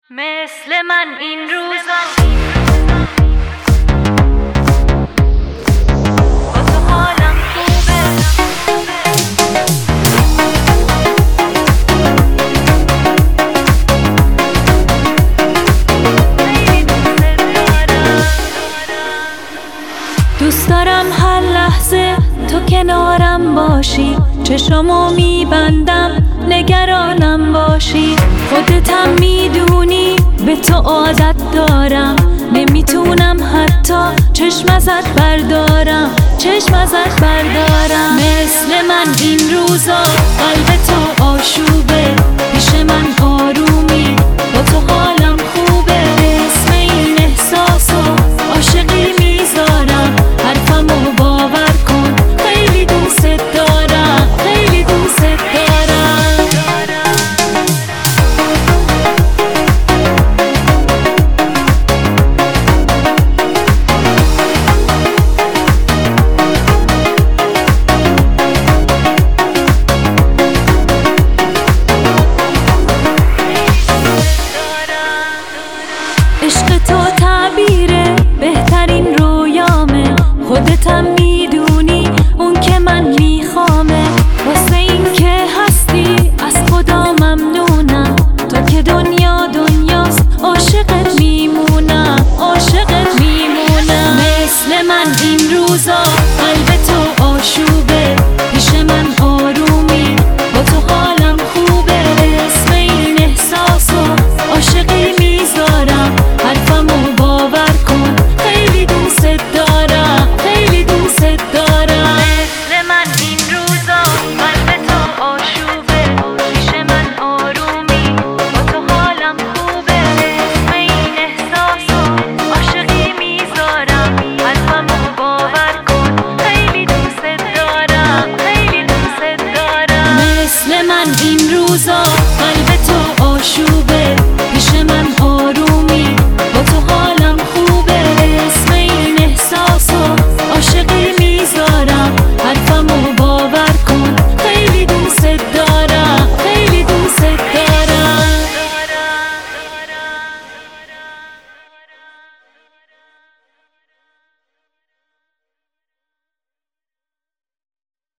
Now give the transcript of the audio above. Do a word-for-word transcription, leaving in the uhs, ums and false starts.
مثل من این روزا با تو حالم خوبه. دوست دارم هر لحظه تو کنارم باشی، چشمو میبندم نگرانم باشی. خودتم میدونی به تو عادت دارم، نمیتونم حتی چشم ازت بردارم، چشم ازت بردارم. مثل من این روزا قلب تو آشوبه، پیش من